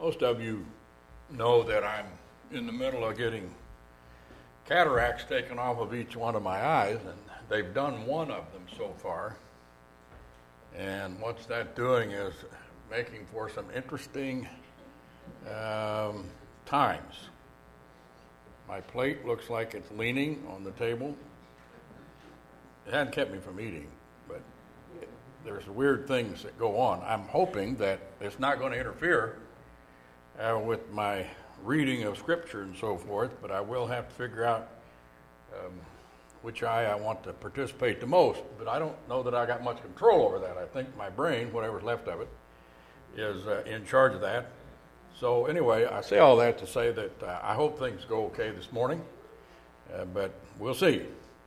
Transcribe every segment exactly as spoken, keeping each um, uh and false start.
Most of you know that I'm in the middle of getting cataracts taken off of each one of my eyes, and they've done one of them so far. And what's that doing is making for some interesting um, times. My plate looks like it's leaning on the table. It hadn't kept me from eating, but it, there's weird things that go on. I'm hoping that it's not going to interfere uh, with my reading of Scripture and so forth, but I will have to figure out um, which eye I want to participate the most. But I don't know that I got much control over that. I think my brain, whatever's left of it, is uh, in charge of that. So anyway, I say all that to say that uh, I hope things go okay this morning, uh, but we'll see.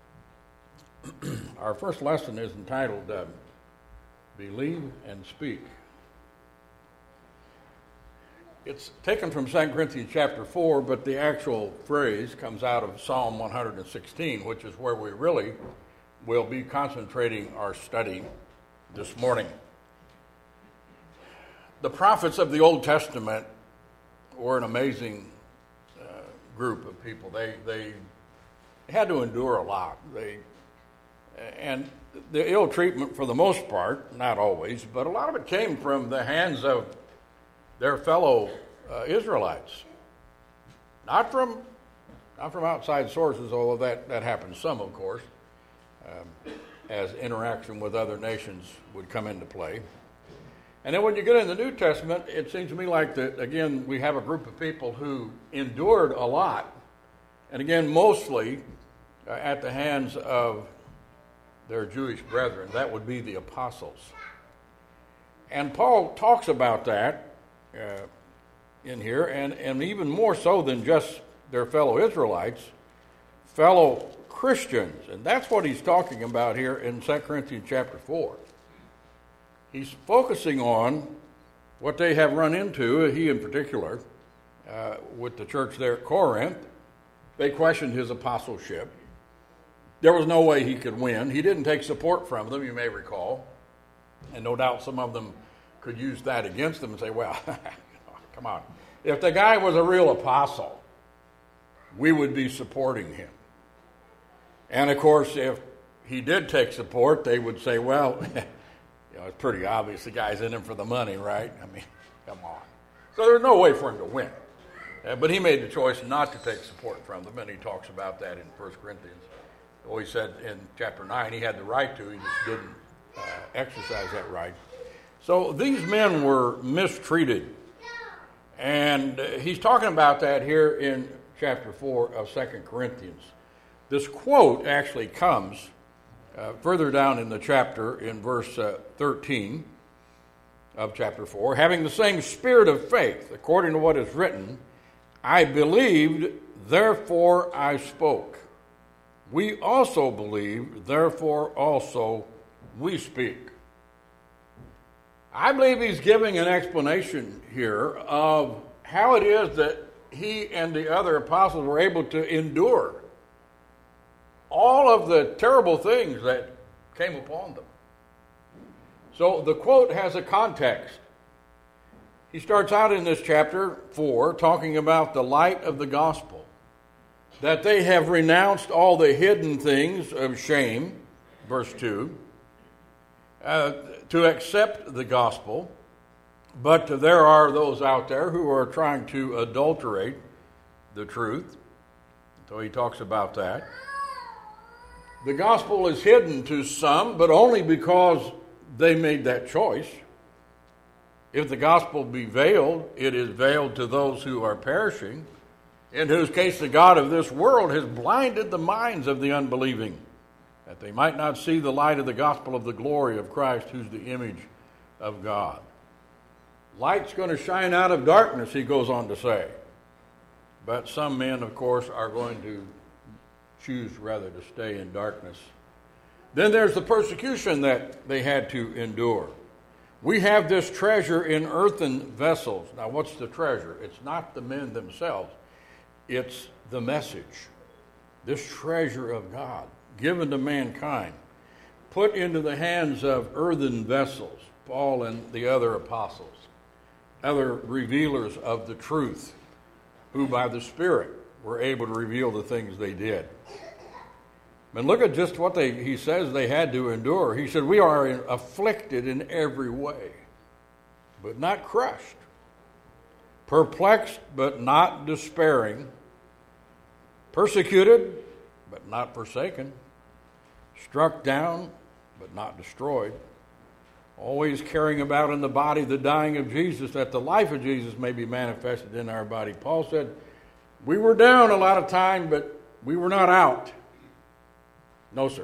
Our first lesson is entitled uh, Believe and Speak. It's taken from Second Corinthians chapter four, but the actual phrase comes out of Psalm one hundred sixteen, which is where we really will be concentrating our study this morning. The prophets of the Old Testament were an amazing uh, group of people. They they had to endure a lot. They and the ill treatment, for the most part, not always, but a lot of it came from the hands of their fellow uh, Israelites, not from not from outside sources, although that that happens some, of course, um, as interaction with other nations would come into play. And then when you get in the New Testament, it seems to me like that, again, we have a group of people who endured a lot, and again, mostly uh, at the hands of their Jewish brethren. That would be the apostles. And Paul talks about that uh, in here, and, and even more so than just their fellow Israelites, fellow Christians. And that's what he's talking about here in Second Corinthians chapter four. He's focusing on what they have run into, he in particular, uh, with the church there at Corinth. They questioned his apostleship. There was no way he could win. He didn't take support from them, you may recall. And no doubt some of them could use that against them and say, well, come on. If the guy was a real apostle, we would be supporting him. And, of course, if he did take support, they would say, well, you know, it's pretty obvious the guy's in him for the money, right? I mean, come on. So there's no way for him to win. Uh, but he made the choice not to take support from them, and he talks about that in First Corinthians. Well, he said in chapter nine he had the right to, he just didn't uh, exercise that right. So these men were mistreated. And uh, he's talking about that here in chapter four of Second Corinthians. This quote actually comes uh, further down in the chapter in verse uh, thirteen of chapter four. Having the same spirit of faith, according to what is written, I believed, therefore I spoke. We also believe, therefore also we speak. I believe he's giving an explanation here of how it is that he and the other apostles were able to endure all of the terrible things that came upon them. So the quote has a context. He starts out in this chapter four talking about the light of the gospel, that they have renounced all the hidden things of shame, verse two, uh, to accept the gospel, but there are those out there who are trying to adulterate the truth. So he talks about that. The gospel is hidden to some, but only because they made that choice. If the gospel be veiled, it is veiled to those who are perishing, in whose case the God of this world has blinded the minds of the unbelieving, that they might not see the light of the gospel of the glory of Christ, who's the image of God. Light's going to shine out of darkness, he goes on to say. But some men, of course, are going to choose rather to stay in darkness. Then there's the persecution that they had to endure. We have this treasure in earthen vessels. Now, what's the treasure? It's not the men themselves. It's the message. This treasure of God given to mankind, put into the hands of earthen vessels, Paul and the other apostles, other revealers of the truth, who by the Spirit were able to reveal the things they did. And look at just what they, he says they had to endure. He said, we are afflicted in every way, but not crushed. Perplexed, but not despairing. Persecuted, but not forsaken. Struck down, but not destroyed. Always carrying about in the body the dying of Jesus, that the life of Jesus may be manifested in our body. Paul said, we were down a lot of time, but we were not out. No, sir.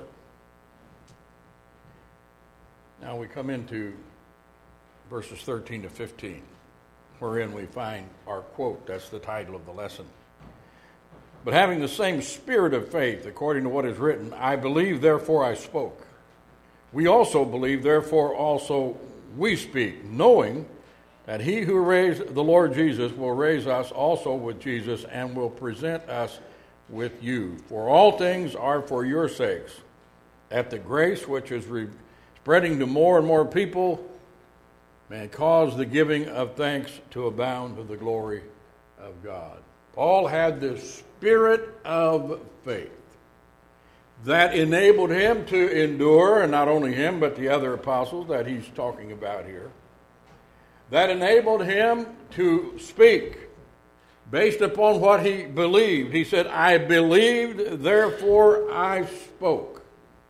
Now we come into verses thirteen to fifteen, wherein we find our quote. That's the title of the lesson. But having the same spirit of faith, according to what is written, I believe, therefore I spoke. We also believe, therefore also we speak, knowing that he who raised the Lord Jesus will raise us also with Jesus and will present us with you. For all things are for your sakes, that the grace which is re- spreading to more and more people may cause the giving of thanks to abound to the glory of God. Paul had the spirit of faith that enabled him to endure, and not only him, but the other apostles that he's talking about here, that enabled him to speak based upon what he believed. He said, I believed, therefore I spoke.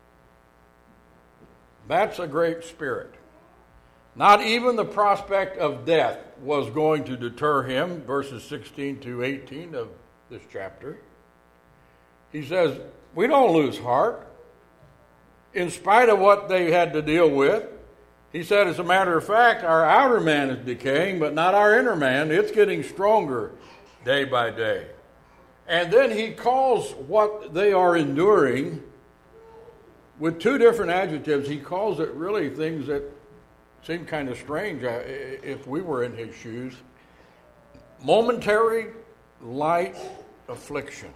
That's a great spirit. Not even the prospect of death was going to deter him, verses sixteen to eighteen of this chapter. He says, we don't lose heart. In spite of what they had to deal with, he said, as a matter of fact, our outer man is decaying, but not our inner man. It's getting stronger day by day. And then he calls what they are enduring with two different adjectives. He calls it really things that seem kind of strange if we were in his shoes. Momentary light affliction.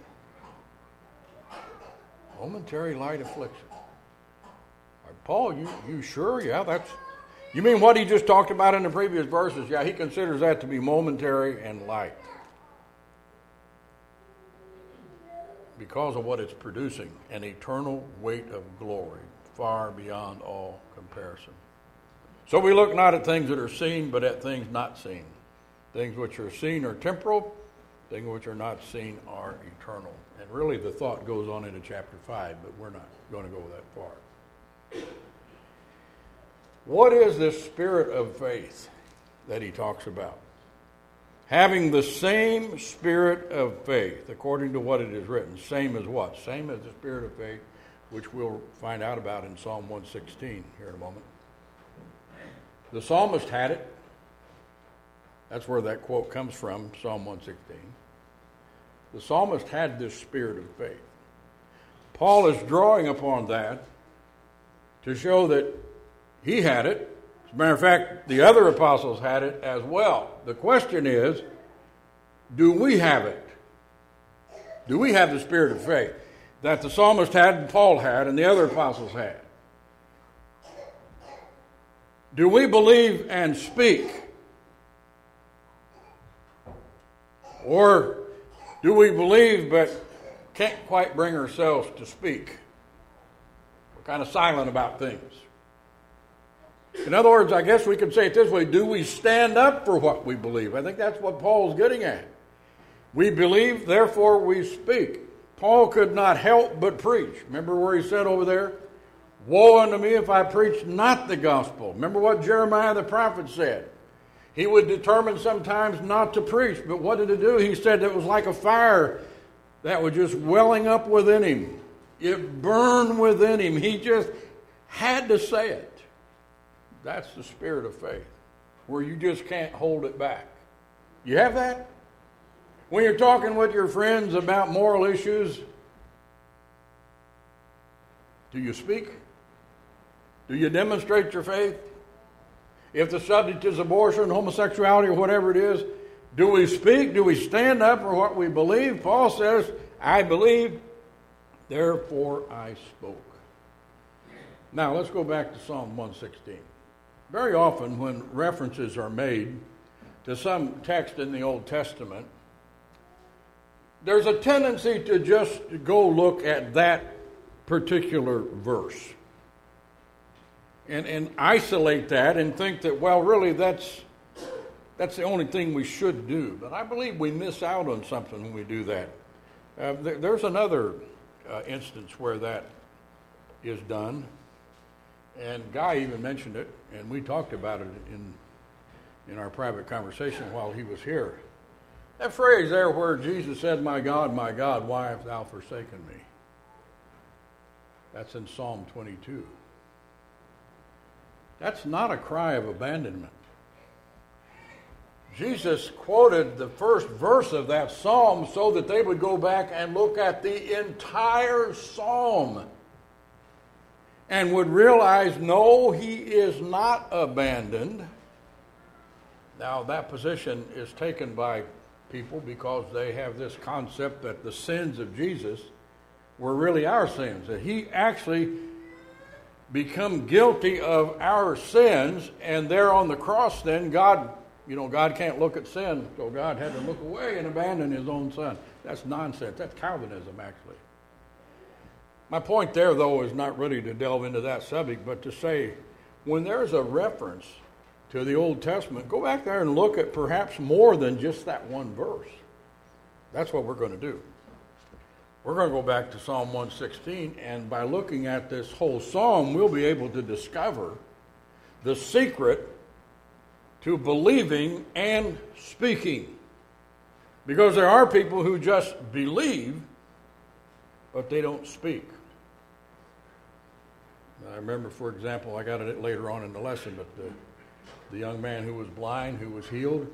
Momentary light affliction. Paul, you, you sure? Yeah, that's... You mean what he just talked about in the previous verses? Yeah, he considers that to be momentary and light, because of what it's producing, an eternal weight of glory, far beyond all comparison. So we look not at things that are seen, but at things not seen. Things which are seen are temporal, things which are not seen are eternal. And really the thought goes on into chapter five, but we're not going to go that far. What is this spirit of faith that he talks about? Having the same spirit of faith, according to what it is written. Same as what? Same as the spirit of faith, which we'll find out about in Psalm one sixteen here in a moment. The psalmist had it. That's where that quote comes from, Psalm one sixteen. The psalmist had this spirit of faith. Paul is drawing upon that to show that he had it. As a matter of fact, the other apostles had it as well. The question is, do we have it? Do we have the spirit of faith that the psalmist had and Paul had and the other apostles had? Do we believe and speak? Or do we believe but can't quite bring ourselves to speak? We're kind of silent about things. In other words, I guess we could say it this way: do we stand up for what we believe? I think that's what Paul's getting at. We believe, therefore we speak. Paul could not help but preach. Remember where he said over there, woe unto me if I preach not the gospel. Remember what Jeremiah the prophet said. He would determine sometimes not to preach, but what did he do? He said it was like a fire that was just welling up within him. It burned within him. He just had to say it. That's the spirit of faith, where you just can't hold it back. You have that? When you're talking with your friends about moral issues, do you speak? Do you demonstrate your faith? If the subject is abortion, homosexuality, or whatever it is, do we speak? Do we stand up for what we believe? Paul says, I believe, therefore I spoke. Now let's go back to Psalm one sixteen. Very often when references are made to some text in the Old Testament, there's a tendency to just go look at that particular verse and, and isolate that and think that, well, really, that's that's the only thing we should do. But I believe we miss out on something when we do that. Uh, there, there's another uh, instance where that is done, and Guy even mentioned it, and we talked about it in in our private conversation while he was here. That phrase there where Jesus said, "My God, my God, why hast thou forsaken me?" That's in Psalm twenty-two. That's not a cry of abandonment. Jesus quoted the first verse of that psalm so that they would go back and look at the entire psalm and would realize, no, he is not abandoned. Now, that position is taken by people because they have this concept that the sins of Jesus were really our sins, that he actually become guilty of our sins, and there on the cross then God, you know, God can't look at sin, so God had to look away and abandon his own son. That's nonsense. That's Calvinism, actually. My point there, though, is not really to delve into that subject, but to say when there's a reference to the Old Testament, go back there and look at perhaps more than just that one verse. That's what we're going to do. We're going to go back to Psalm one sixteen, and by looking at this whole psalm, we'll be able to discover the secret to believing and speaking. Because there are people who just believe, but they don't speak. I remember, for example, I got it later on in the lesson, but the, the young man who was blind, who was healed,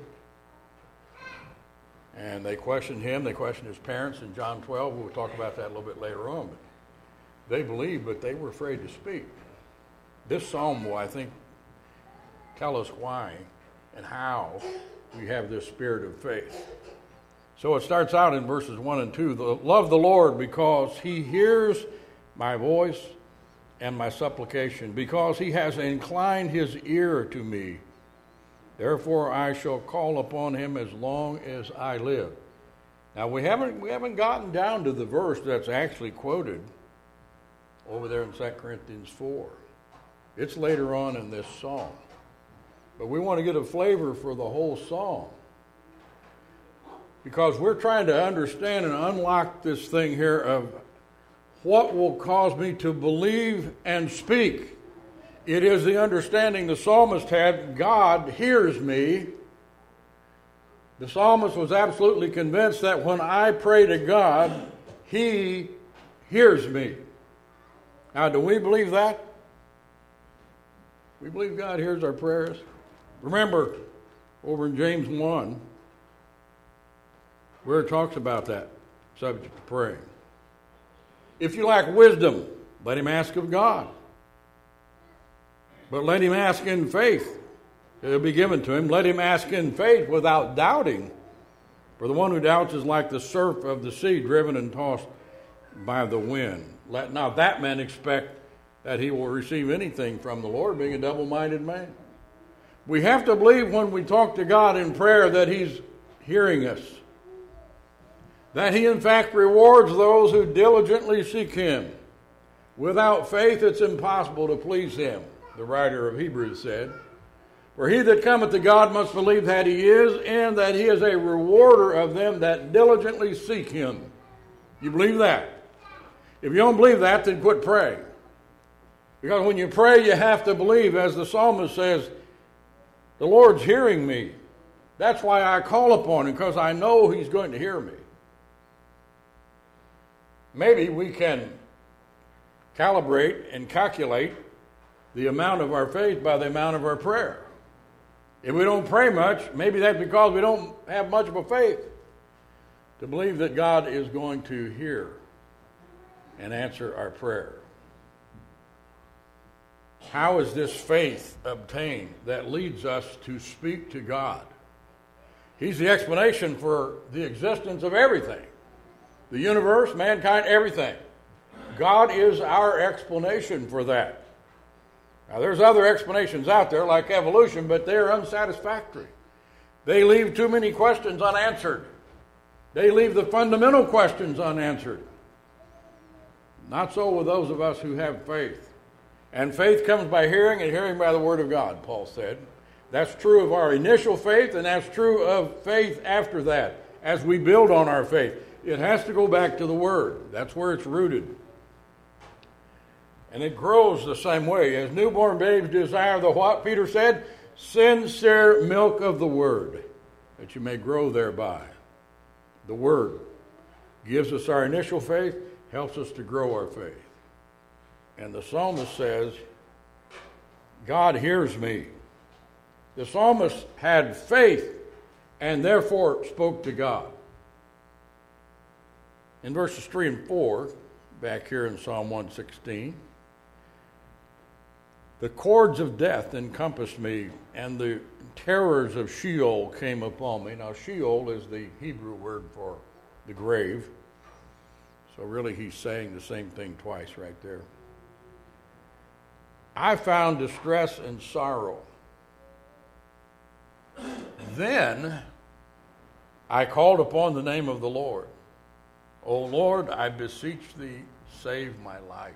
and they questioned him, they questioned his parents in John twelve. We'll talk about that a little bit later on. But they believed, but they were afraid to speak. This psalm will, I think, tell us why and how we have this spirit of faith. So it starts out in verses one and two. Love the Lord because he hears my voice and my supplication, because he has inclined his ear to me. Therefore I shall call upon him as long as I live. Now we haven't we haven't gotten down to the verse that's actually quoted over there in Second Corinthians four. It's later on in this psalm. But we want to get a flavor for the whole psalm, because we're trying to understand and unlock this thing here of what will cause me to believe and speak. It is the understanding the psalmist had, God hears me. The psalmist was absolutely convinced that when I pray to God, he hears me. Now, do we believe that? We believe God hears our prayers. Remember, over in James one, where it talks about that subject of praying. If you lack wisdom, let him ask of God. But let him ask in faith. It'll be given to him. Let him ask in faith without doubting. For the one who doubts is like the surf of the sea, driven and tossed by the wind. Let not that man expect that he will receive anything from the Lord, being a double-minded man. We have to believe when we talk to God in prayer that he's hearing us. That he in fact rewards those who diligently seek him. Without faith it's impossible to please him, the writer of Hebrews said. For he that cometh to God must believe that he is, and that he is a rewarder of them that diligently seek him. You believe that? If you don't believe that, then quit praying. Because when you pray, you have to believe, as the psalmist says, the Lord's hearing me. That's why I call upon him, because I know he's going to hear me. Maybe we can calibrate and calculate the amount of our faith by the amount of our prayer. If we don't pray much, maybe that's because we don't have much of a faith to believe that God is going to hear and answer our prayer. How is this faith obtained that leads us to speak to God? He's the explanation for the existence of everything. The universe, mankind, everything. God is our explanation for that. Now, there's other explanations out there, like evolution, but they're unsatisfactory. They leave too many questions unanswered. They leave the fundamental questions unanswered. Not so with those of us who have faith. And faith comes by hearing, and hearing by the Word of God, Paul said. That's true of our initial faith, and that's true of faith after that, as we build on our faith. It has to go back to the Word. That's where it's rooted. And it grows the same way. As newborn babes desire the what? Peter said, sincere milk of the Word, that you may grow thereby. The Word gives us our initial faith, helps us to grow our faith. And the psalmist says, God hears me. The psalmist had faith and therefore spoke to God. In verses three and four, back here in Psalm one sixteen, the cords of death encompassed me, and the terrors of Sheol came upon me. Now, Sheol is the Hebrew word for the grave. So really, he's saying the same thing twice right there. I found distress and sorrow. Then I called upon the name of the Lord. O Lord, I beseech thee, save my life.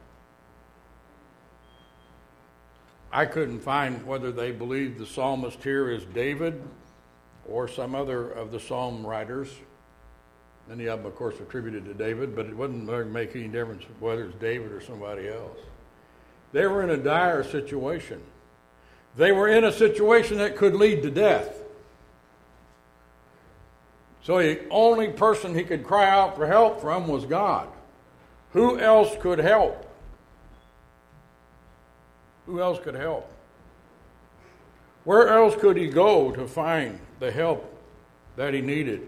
I couldn't find whether they believed the psalmist here is David or some other of the psalm writers. Many of them, of course, attributed to David, but it wouldn't make any difference whether it's David or somebody else. They were in a dire situation. They were in a situation that could lead to death. So the only person he could cry out for help from was God. Who else could help? Who else could help? Where else could he go to find the help that he needed?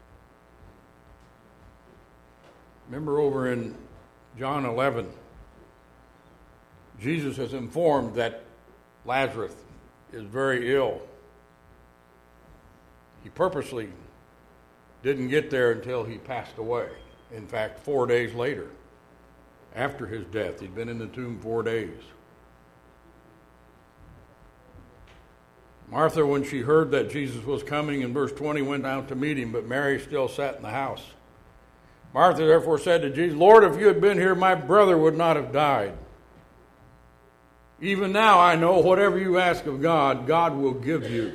Remember over in John eleven, Jesus is informed that Lazarus is very ill. He purposely didn't get there until he passed away. In fact, four days later, after his death, he'd been in the tomb four days. Martha, when she heard that Jesus was coming, in verse twenty, went out to meet him, but Mary still sat in the house. Martha therefore said to Jesus, Lord, if you had been here, my brother would not have died. Even now I know whatever you ask of God, God will give you.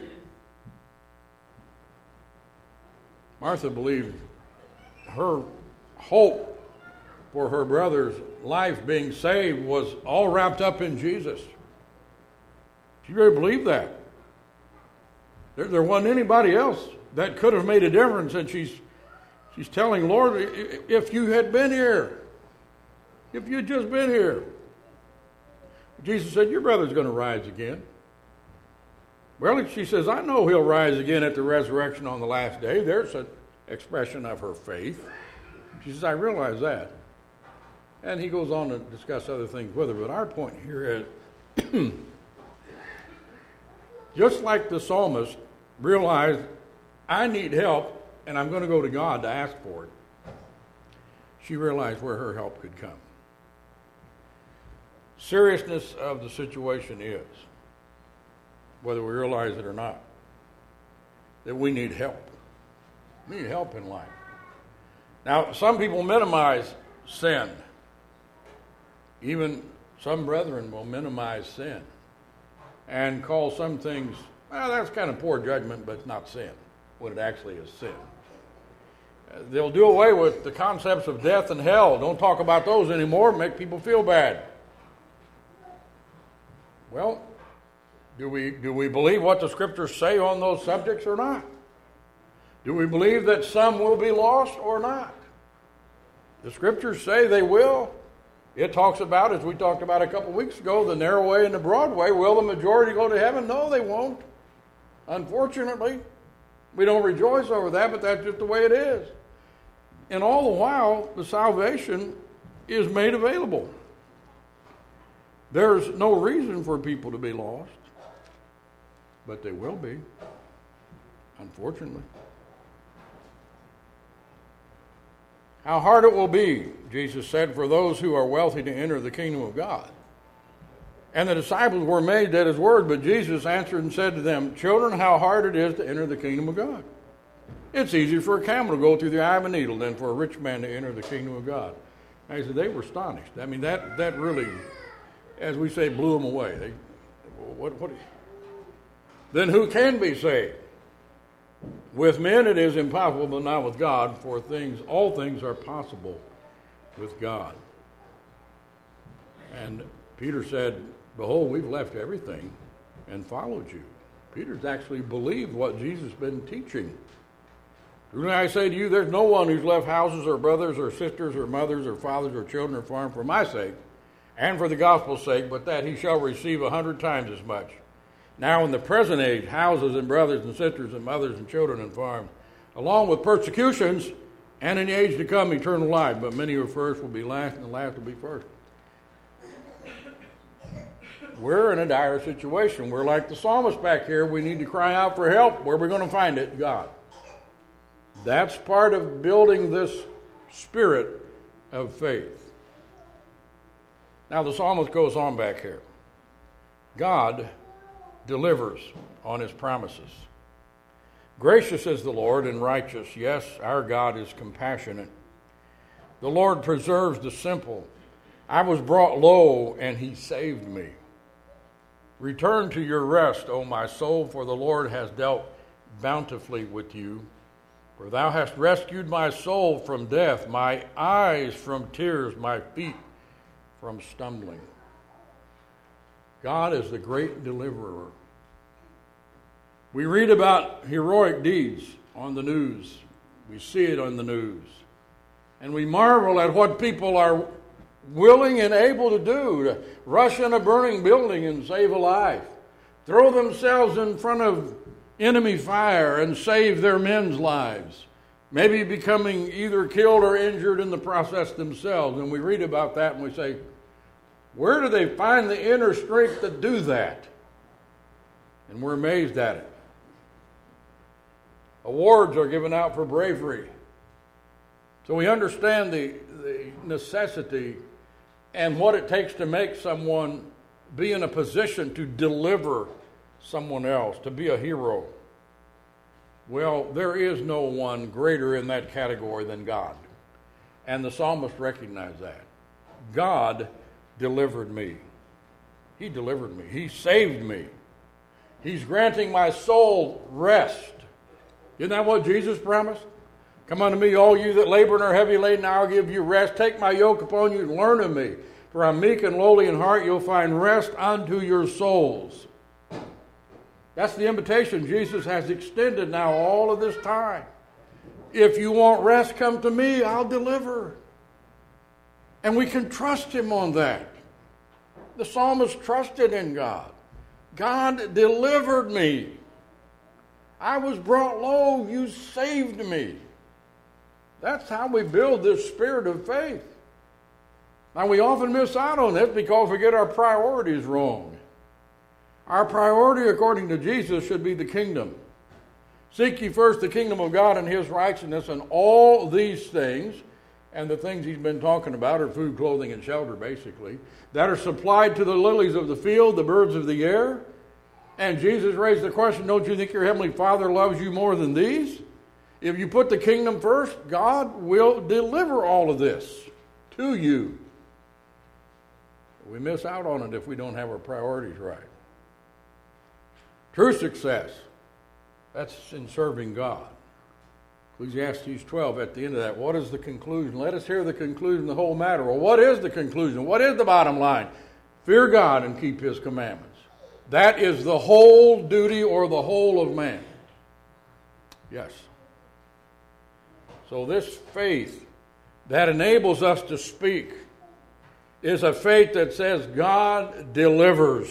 Martha believed her hope for her brother's life being saved was all wrapped up in Jesus. She really believed that. There, there wasn't anybody else that could have made a difference, and she's she's telling, Lord, if you had been here, if you'd just been here. Jesus said, your brother's going to rise again. Well, she says, I know he'll rise again at the resurrection on the last day. There's an expression of her faith. She says, I realize that. And he goes on to discuss other things with her. But our point here is, just like the psalmist realized, I need help, and I'm going to go to God to ask for it, she realized where her help could come. Seriousness of the situation is, whether we realize it or not, that we need help. We need help in life. Now, some people minimize sin. Even some brethren will minimize sin and call some things, well, that's kind of poor judgment, but it's not sin, when it actually is sin. Uh, they'll do away with the concepts of death and hell. Don't talk about those anymore, make people feel bad. Well, do we do we believe what the Scriptures say on those subjects or not? Do we believe that some will be lost or not? The Scriptures say they will. It talks about, as we talked about a couple weeks ago, the narrow way and the broad way. Will the majority go to heaven? No, they won't. Unfortunately, we don't rejoice over that, but that's just the way it is. And all the while, the salvation is made available. There's no reason for people to be lost, but they will be, unfortunately. How hard it will be, Jesus said, for those who are wealthy to enter the kingdom of God. And the disciples were amazed at his word, but Jesus answered and said to them, children, how hard it is to enter the kingdom of God. It's easier for a camel to go through the eye of a needle than for a rich man to enter the kingdom of God. And he said, they were astonished. I mean, that, that really, as we say, blew them away. They, what, what, then who can be saved? With men it is impossible, but not with God, for things, all things are possible with God. And Peter said, behold, we've left everything and followed you. Peter's actually believed what Jesus has been teaching. Truly I say to you, there's no one who's left houses or brothers or sisters or mothers or fathers or children or farm for my sake and for the gospel's sake, but that he shall receive a hundred times as much. Now in the present age, houses and brothers and sisters and mothers and children and farms, along with persecutions, and in the age to come eternal life. But many who are first will be last, and the last will be first. We're in a dire situation. We're like the psalmist back here. We need to cry out for help. Where are we going to find it? God. That's part of building this spirit of faith. Now the psalmist goes on back here. God delivers on his promises. Gracious is the Lord and righteous. Yes, our God is compassionate. The Lord preserves the simple. I was brought low, and he saved me. Return to your rest, O my soul, for the Lord has dealt bountifully with you. For thou hast rescued my soul from death, my eyes from tears, my feet from stumbling. God is the great deliverer. We read about heroic deeds on the news. We see it on the news. And we marvel at what people are willing and able to do, to rush in a burning building and save a life, throw themselves in front of enemy fire and save their men's lives, maybe becoming either killed or injured in the process themselves. And we read about that and we say, where do they find the inner strength to do that? And we're amazed at it. Awards are given out for bravery. So we understand the, the necessity and what it takes to make someone be in a position to deliver someone else, to be a hero. Well, there is no one greater in that category than God. And the psalmist recognized that. God delivered me. He delivered me. He saved me. He's granting my soul rest. Isn't that what Jesus promised? Come unto me, all you that labor and are heavy laden, I'll give you rest. Take my yoke upon you and learn of me. For I'm meek and lowly in heart, you'll find rest unto your souls. That's the invitation Jesus has extended now all of this time. If you want rest, come to me, I'll deliver. And we can trust him on that. The psalmist trusted in God. God delivered me. I was brought low, you saved me. That's how we build this spirit of faith. Now we often miss out on this because we get our priorities wrong. Our priority, according to Jesus, should be the kingdom. Seek ye first the kingdom of God and his righteousness, and all these things, and the things he's been talking about are food, clothing, and shelter, basically, that are supplied to the lilies of the field, the birds of the air. And Jesus raised the question, don't you think your heavenly Father loves you more than these? If you put the kingdom first, God will deliver all of this to you. We miss out on it if we don't have our priorities right. True success, that's in serving God. Ecclesiastes twelve, at the end of that, what is the conclusion? Let us hear the conclusion of the whole matter. Well, what is the conclusion? What is the bottom line? Fear God and keep his commandments. That is the whole duty or the whole of man. Yes. So this faith that enables us to speak is a faith that says God delivers.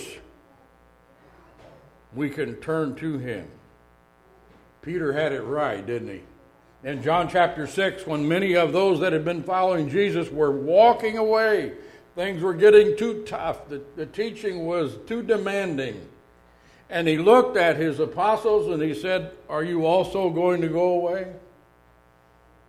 We can turn to him. Peter had it right, didn't he? In John chapter six, when many of those that had been following Jesus were walking away, things were getting too tough. The, the teaching was too demanding. And he looked at his apostles and he said, are you also going to go away?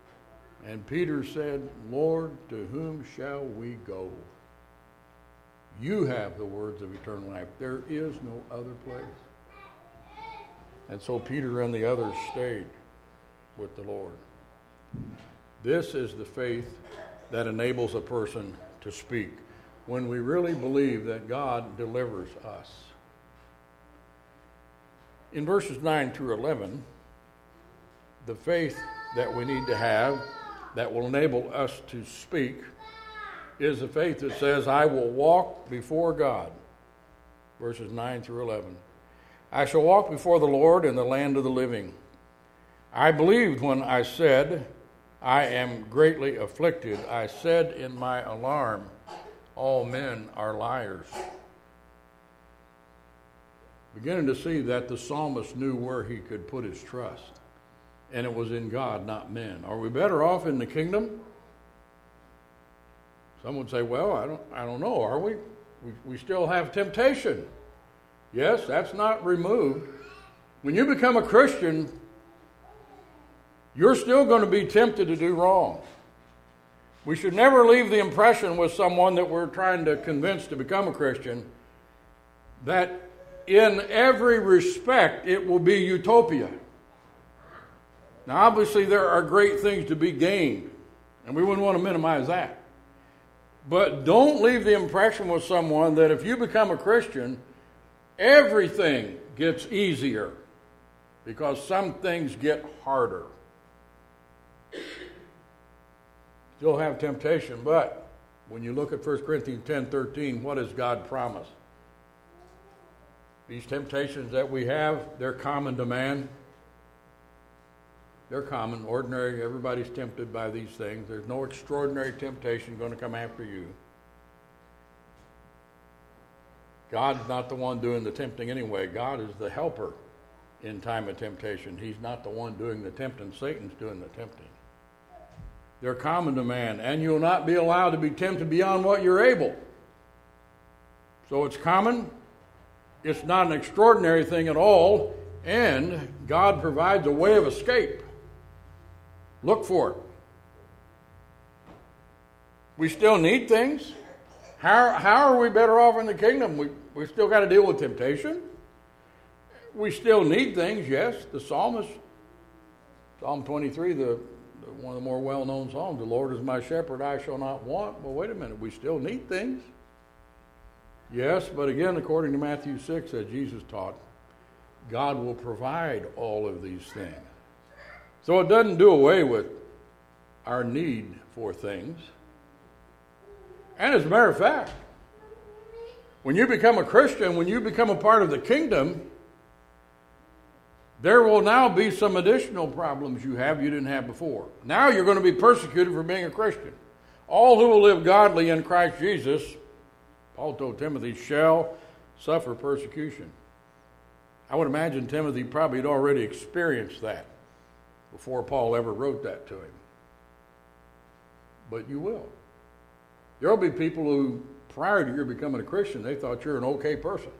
And Peter said, Lord, to whom shall we go? You have the words of eternal life. There is no other place. And so Peter and the others stayed with the Lord. This is the faith that enables a person to speak, when we really believe that God delivers us. In verses nine through eleven, the faith that we need to have that will enable us to speak is the faith that says, I will walk before God. Verses nine through eleven. I shall walk before the Lord in the land of the living. I believed when I said, I am greatly afflicted. I said in my alarm, all men are liars. Beginning to see that the psalmist knew where he could put his trust. And it was in God, not men. Are we better off in the kingdom? Some would say, well, I don't, I don't know. Are we? we? We still have temptation. Yes, that's not removed. When you become a Christian, you're still going to be tempted to do wrong. We should never leave the impression with someone that we're trying to convince to become a Christian that in every respect it will be utopia. Now, obviously, there are great things to be gained, and we wouldn't want to minimize that. But don't leave the impression with someone that if you become a Christian, everything gets easier, because some things get harder. Still have temptation, but when you look at First Corinthians ten thirteen, what does God promise? These temptations that we have, they're common to man. They're common, ordinary. Everybody's tempted by these things. There's no extraordinary temptation going to come after you. God's not the one doing the tempting anyway. God is the helper in time of temptation. He's not the one doing the tempting. Satan's doing the tempting. They're common to man, and you'll not be allowed to be tempted beyond what you're able. So it's common. It's not an extraordinary thing at all, and God provides a way of escape. Look for it. We still need things. How, how are we better off in the kingdom? We, we still got to deal with temptation. We still need things, yes. The psalmist, Psalm twenty-three, the, the one of the more well-known psalms, the Lord is my shepherd, I shall not want. Well, wait a minute, we still need things. Yes, but again, according to Matthew six, as Jesus taught, God will provide all of these things. So it doesn't do away with our need for things. And as a matter of fact, when you become a Christian, when you become a part of the kingdom, there will now be some additional problems you have you didn't have before. Now you're going to be persecuted for being a Christian. All who will live godly in Christ Jesus, Paul told Timothy, shall suffer persecution. I would imagine Timothy probably had already experienced that before Paul ever wrote that to him. But you will. There will be people who, prior to your becoming a Christian, they thought you're an okay person.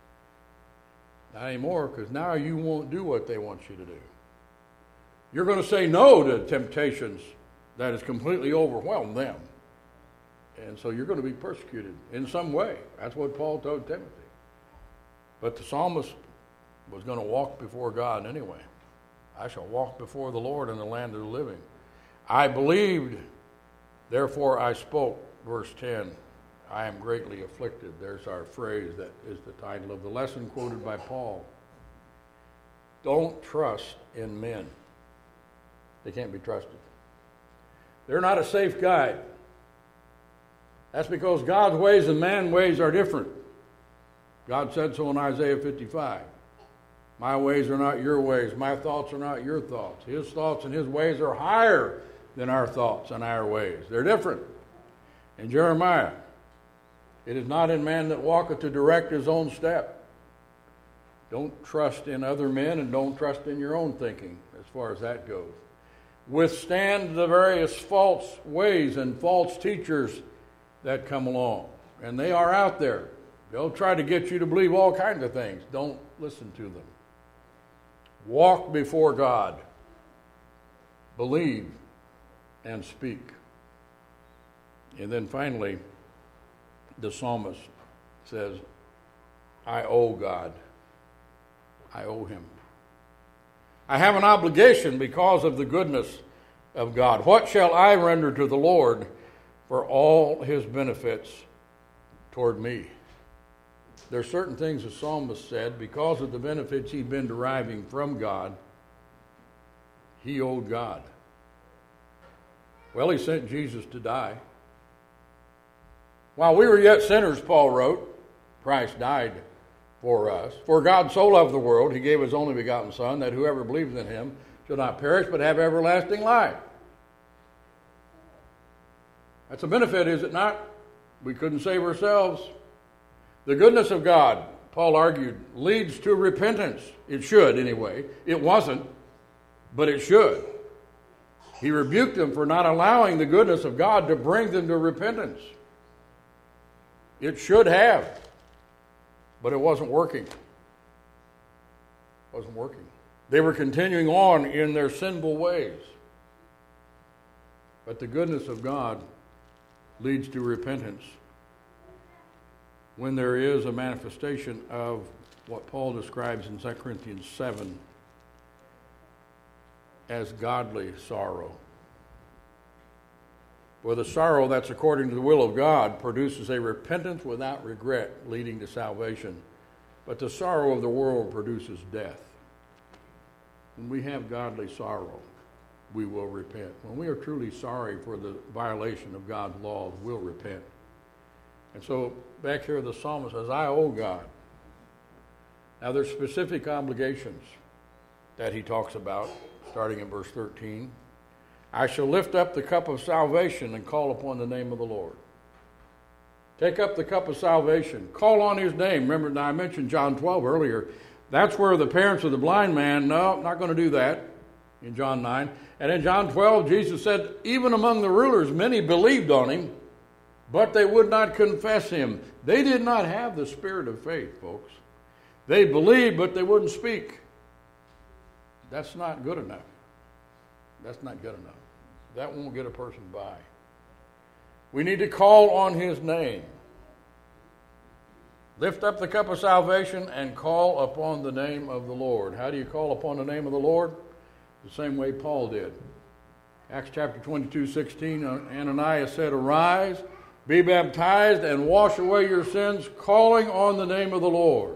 Not anymore, because now you won't do what they want you to do. You're going to say no to temptations that has completely overwhelmed them. And so you're going to be persecuted in some way. That's what Paul told Timothy. But the psalmist was going to walk before God anyway. I shall walk before the Lord in the land of the living. I believed, therefore I spoke. Verse ten, I am greatly afflicted. There's our phrase that is the title of the lesson quoted by Paul. Don't trust in men. They can't be trusted. They're not a safe guide. That's because God's ways and man's ways are different. God said so in Isaiah fifty-five. My ways are not your ways. My thoughts are not your thoughts. His thoughts and his ways are higher than our thoughts and our ways. They're different. In Jeremiah, it is not in man that walketh to direct his own step. Don't trust in other men and don't trust in your own thinking as far as that goes. Withstand the various false ways and false teachers that come along. And they are out there. They'll try to get you to believe all kinds of things. Don't listen to them. Walk before God. Believe and speak. And then finally, the psalmist says, I owe God. I owe him. I have an obligation because of the goodness of God. What shall I render to the Lord for all his benefits toward me? There are certain things the psalmist said, because of the benefits he'd been deriving from God, he owed God. Well, he sent Jesus to die. While we were yet sinners, Paul wrote, Christ died for us. For God so loved the world, he gave his only begotten Son, that whoever believes in him shall not perish, but have everlasting life. That's a benefit, is it not? We couldn't save ourselves. The goodness of God, Paul argued, leads to repentance. It should, anyway. It wasn't, but it should. He rebuked them for not allowing the goodness of God to bring them to repentance. It should have, but it wasn't working. It wasn't working. They were continuing on in their sinful ways. But the goodness of God leads to repentance when there is a manifestation of what Paul describes in Second Corinthians seven as godly sorrow. For the sorrow that's according to the will of God produces a repentance without regret, leading to salvation. But the sorrow of the world produces death. When we have godly sorrow, we will repent. When we are truly sorry for the violation of God's laws, we'll repent. And so back here the psalmist says, I owe God. Now there's specific obligations that he talks about, starting in verse thirteen. I shall lift up the cup of salvation and call upon the name of the Lord. Take up the cup of salvation. Call on his name. Remember, now I mentioned John twelve earlier. That's where the parents of the blind man, no, not going to do that, in John nine. And in John twelve, Jesus said, even among the rulers, many believed on him, but they would not confess him. They did not have the spirit of faith, folks. They believed, but they wouldn't speak. That's not good enough. That's not good enough. That won't get a person by. We need to call on his name. Lift up the cup of salvation and call upon the name of the Lord. How do you call upon the name of the Lord? The same way Paul did. Acts chapter twenty-two, sixteen, Ananias said, arise, be baptized, and wash away your sins, calling on the name of the Lord.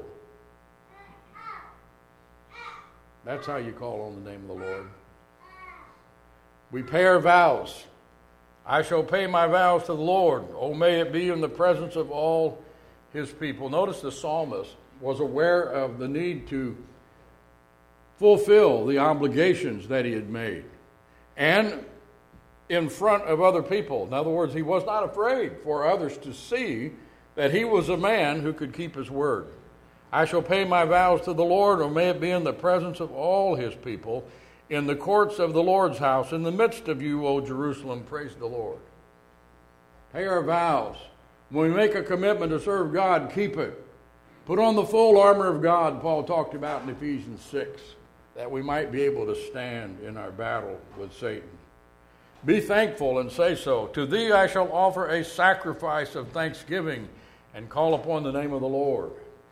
That's how you call on the name of the Lord. We pay our vows. I shall pay my vows to the Lord. Oh, may it be in the presence of all his people. Notice the psalmist was aware of the need to fulfill the obligations that he had made. And in front of other people. In other words, he was not afraid for others to see that he was a man who could keep his word. I shall pay my vows to the Lord, or may it be in the presence of all his people, in the courts of the Lord's house, in the midst of you, O Jerusalem, praise the Lord. Pay our vows. When we make a commitment to serve God, keep it. Put on the full armor of God, Paul talked about in Ephesians six, that we might be able to stand in our battle with Satan. Be thankful and say so. To thee I shall offer a sacrifice of thanksgiving and call upon the name of the Lord.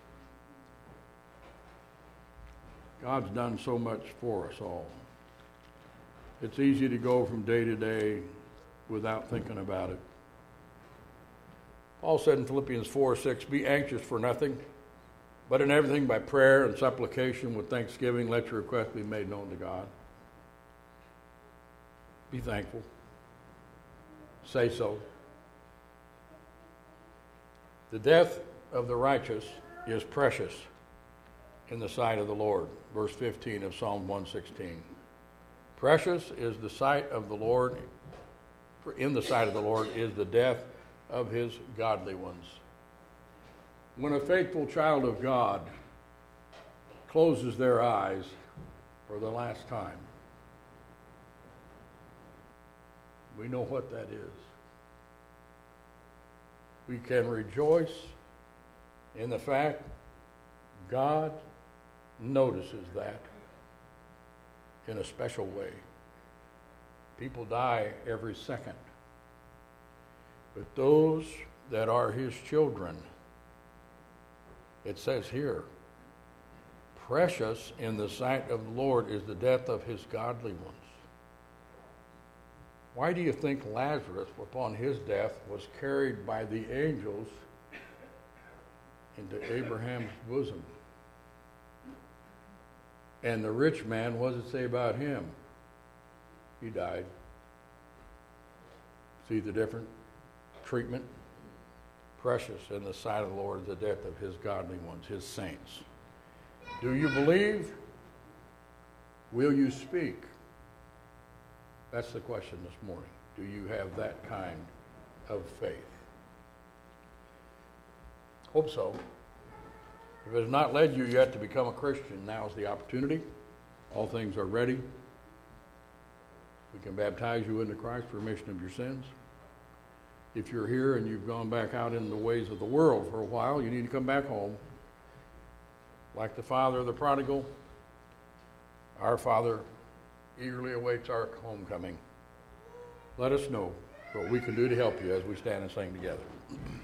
God's done so much for us all. It's easy to go from day to day without thinking about it. Paul said in Philippians four six, be anxious for nothing, but in everything by prayer and supplication with thanksgiving, let your requests be made known to God. Be thankful. Say so. The death of the righteous is precious in the sight of the Lord. Verse fifteen of Psalm one sixteen. Precious is the sight of the Lord, in the sight of the Lord is the death of his godly ones. When a faithful child of God closes their eyes for the last time, we know what that is. We can rejoice in the fact God notices that in a special way. People die every second. But those that are his children It says here, precious in the sight of the Lord is the death of his godly ones. Why do you think Lazarus, upon his death, was carried by the angels into Abraham's bosom? And the rich man, what does it say about him? He died. See the different treatment? Precious in the sight of the Lord is the death of his godly ones, his saints. Do you believe? Will you speak? That's the question this morning. Do you have that kind of faith? Hope so. If it has not led you yet to become a Christian, now is the opportunity. All things are ready. We can baptize you into Christ for remission of your sins. If you're here and you've gone back out in the ways of the world for a while, you need to come back home. Like the father of the prodigal, our Father eagerly awaits our homecoming. Let us know what we can do to help you as we stand and sing together.